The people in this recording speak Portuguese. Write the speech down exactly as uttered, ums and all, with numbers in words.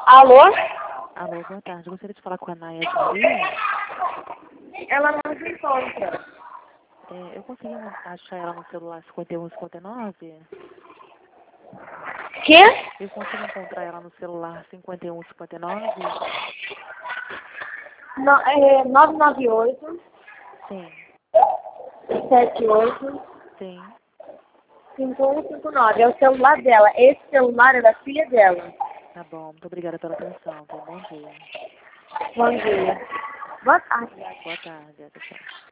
Alô? Alô, boa tarde. Eu gostaria de falar com a Naya de Maria. Ela não se encontra. É, eu consegui achar ela no celular cinquenta e um cinquenta e nove? Quê? Eu consigo encontrar ela no celular cinquenta e um cinquenta e nove? No, é, nove nove oito, Sim, sete oito, sim. cinco um cinco nove. É o celular dela. Esse celular é da filha dela. Tá bom. Muito obrigada pela atenção. Tenha um bom dia. Bom dia. Boa tarde. Boa tarde. Tchau, tchau.